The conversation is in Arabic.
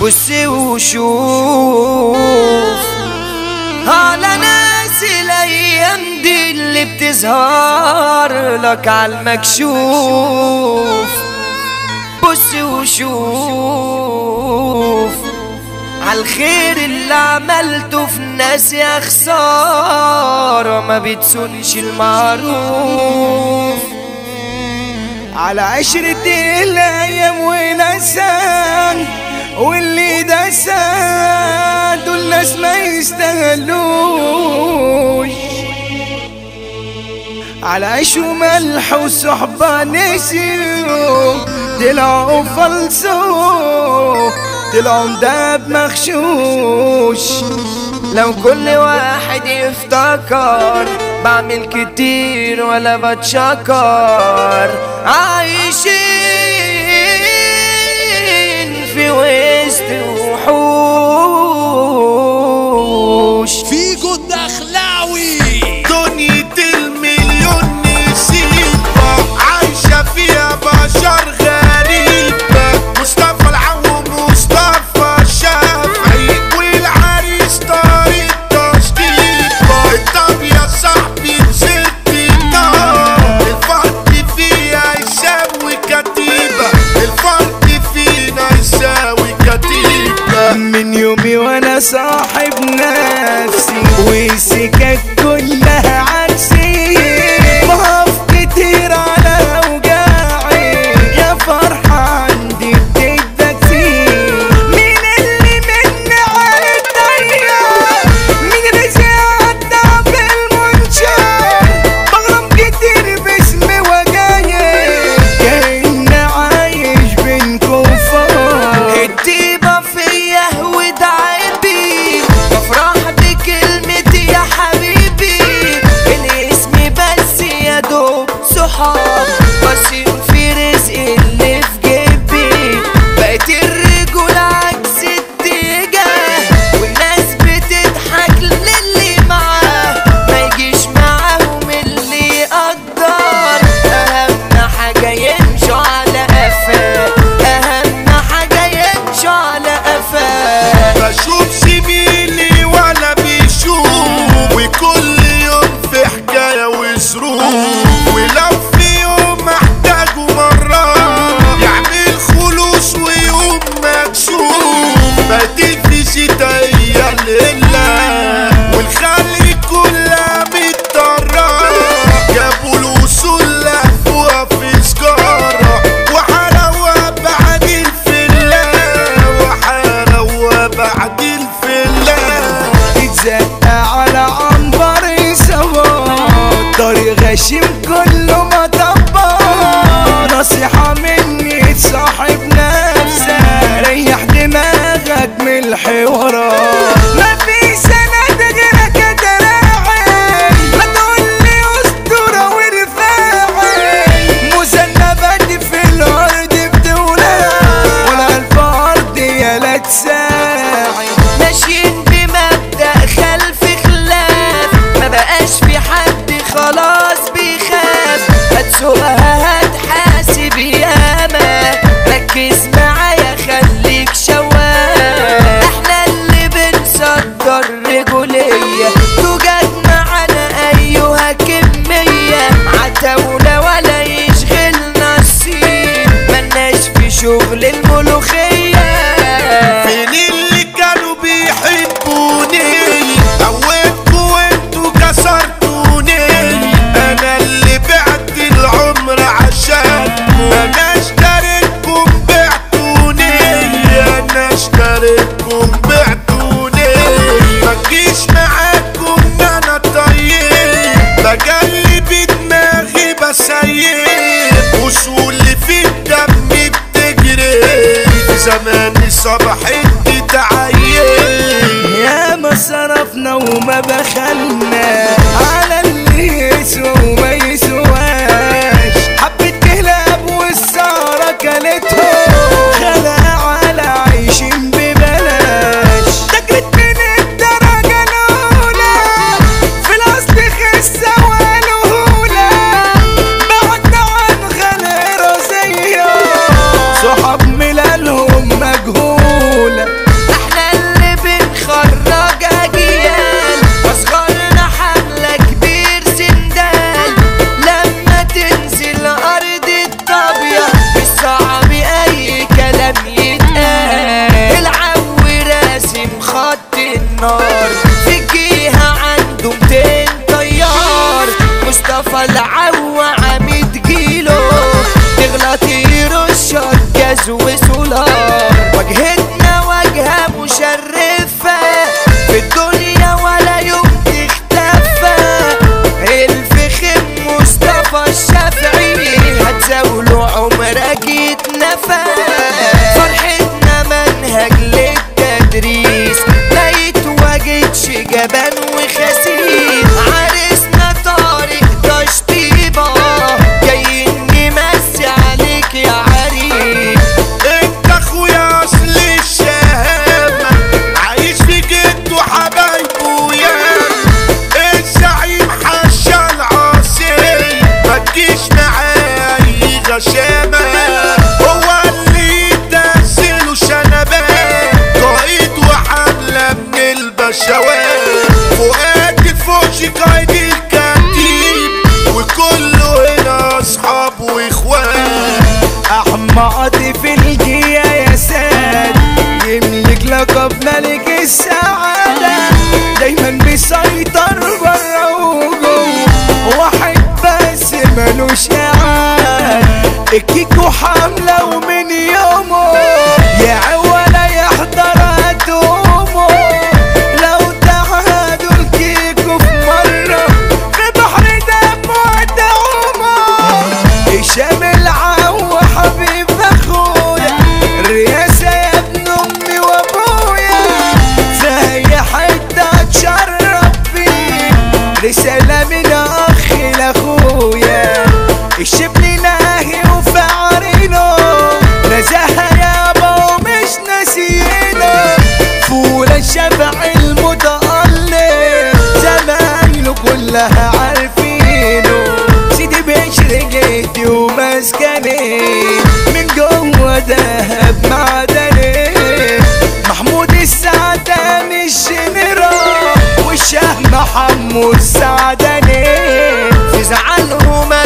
بص وشوف على ناس الايام دي اللي بتظهر لك على المكشوف. بص وشوف عالخير اللي عملته في ناس يا خسارة ما بتسونش المعروف. على عشرة الايام ونسان واللي دسان دول ناس ما يستاهلوش. على عيش وملح وصحبة نسيوا طلعوا فلسوا طلعوا مداب مغشوش. لو كل واحد يفتكر بعمل كتير ولا بتشكر، عايشين في وسط وحوش. فيجو الدخلاوي دنيا المليون نسيبة عايشة فيها بشر غريبة. مصطفى العو مصطفى الشافعي والعريس طارق تشطيبة. طب يا صاحبي نزلت النار، الفرق فيها يساوي كتيبة، الفرق فينا يساوي كتيبة. من يومي وانا صاحب نفسي والسكك كلها عكسي. بقف كتير على اوجاعي يا فرحة عندي بتدكسي. مين اللي مني على الضيق مين رزق عدى بالمنشار. بغرم كتير باسمي وجاي كأني عايش بين كفار. الطيبة فيا ودعبي بفرح بكلمتي يا حبيبي. الاسم بس يا دوب صحاب بصير في رزق اللي في جيبي. بقيت الرجول عكس اتجاه والناس بتضحك للي معاه ما يجيش معاهم اللي يقدر. اهم حاجة يمشوا على قفاه، اهم حاجة يمشوا على قفاه. بشوف زميلي ولا بيشوف، وكل يوم في حكاية وظروف. ولو في يوم محتاجه مرة يعمل خلوص ويوم مكسوف. بدي في شتاية الليلة والخلق كلها مضطرة. جابوا الوصول لفوها في سجارة وحلاوة بعد الفلة، وحلاوة بعد الفلة. اتزق على عنبر سوا طريق غشيم كله مطبق. نصيحة مني تصاحب نفسك ريح دماغك من الحوارات. مفيش سند غيرك يا دراعي ما تقولي اسطورة ورفاعي. مذنبات في الارض بتولع ولا الفرد يا لا تساعي. ماشيين بمبدأ خلف خلاف ما بقاش في حد خلاص بيخاف. هتسوقها هتحاسب ياما ركز معايا خليك شواف. احنا اللي بنصدر رجولية توجد معانا ايها كمية. عتاولة ولا يشغلنا الصين ملناش في شغل الملوخية. فين اللي كانوا بيحبوني قويتكوا وانتوا كسرتوني. انا اللي بعت العمر عشانكم، انا اشتريتكم بعتوني، انا اشتريتكم بعتوني. ما تجيش معاكم انا طيب بقلب دماغي بسيب. وصولي في الدم بتجري زمان صباح انت تعيب. يا ما صرفنا وما بخلنا على اللي يسوى وما يسواش. حبة كلاب والسهرة كلتهم خلع على عايشين ببلاش. تجرت من الدرجة الأولى في الأصل خسة ولهولة. بعدنا عن غير رزية صحاب ملالهم مجهولة. قايد الكتيب وكله هنا اصحاب واخوان. احمد في الجية يا ساد يملك لقب ملك السعادة، دايما بيسيطر برا وجوه، واحد بس ملوش عاد، الكيكو حملة ومن يومه يا ولا يحضر هتومه، لو تعادوا الكيكو في مرة في بحر دم وتعومه، هشام العو حبيب اخويا، الرئاسة يا ابن امي وابويا، في اي حتة اتشرف فيه، رسالة من اخ لاخويا، الشبل ناهي وفعرينه، نزاهة يابا ومش ناسيينه، فول الشبع المتألق، زمايله كلها عارفينه، سيدي بشر جيتي ومسكني، من جوه دهب معدني، محمود السعداني الجنرال، والشاه محمود السعداني، في زعلهم